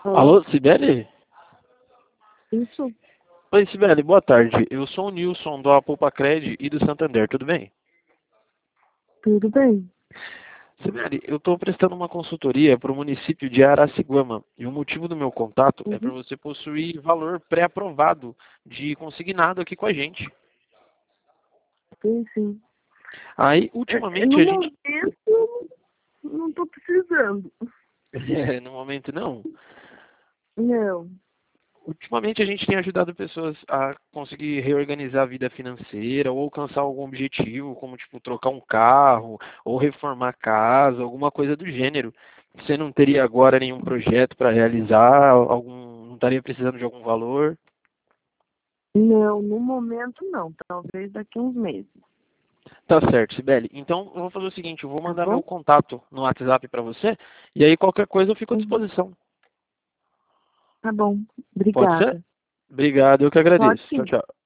Alô? Alô, Sibeli? Isso, Oi, Sibeli, boa tarde. Eu sou o Nilson do Apulpacred e do Santander, tudo bem? tudo bem. Sibeli, eu estou prestando uma consultoria para o município de Araçiguama e o motivo do meu contato é para Uhum. você possuir valor pré-aprovado de consignado aqui com a gente. Sim, sim. Aí, ultimamente, No a gente... momento, não estou precisando. no momento não. Não. Ultimamente a gente tem ajudado pessoas a conseguir reorganizar a vida financeira ou alcançar algum objetivo, como tipo trocar um carro ou reformar a casa, alguma coisa do gênero. Você não teria agora nenhum projeto para realizar, não estaria precisando de algum valor? Não, no momento não. Talvez daqui a uns meses. Tá certo, Sibeli. Então eu vou fazer o seguinte, eu vou Tá mandar meu bom? contato no WhatsApp para você e aí qualquer coisa eu fico à Uhum. disposição. Tá bom. Pode ser? Obrigada. Obrigado, eu que Pode agradeço. Tchau, sim. tchau.